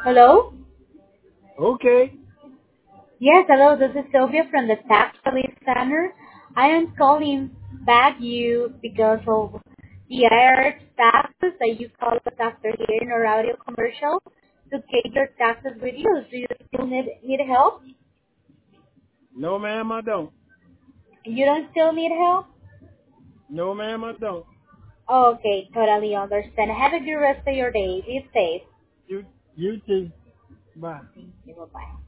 Hello? Okay. Yes, hello. This is Sylvia from the Tax Relief Center. I am calling back you because of the IRS taxes that you called us after hearing our audio commercial to get your taxes reduced. Do you still need help? No, ma'am, I don't. You don't still need help? No, ma'am, I don't. Okay, totally understand. Have a good rest of your day. Be safe. You, you too. Bye. Thank you. Bye-bye.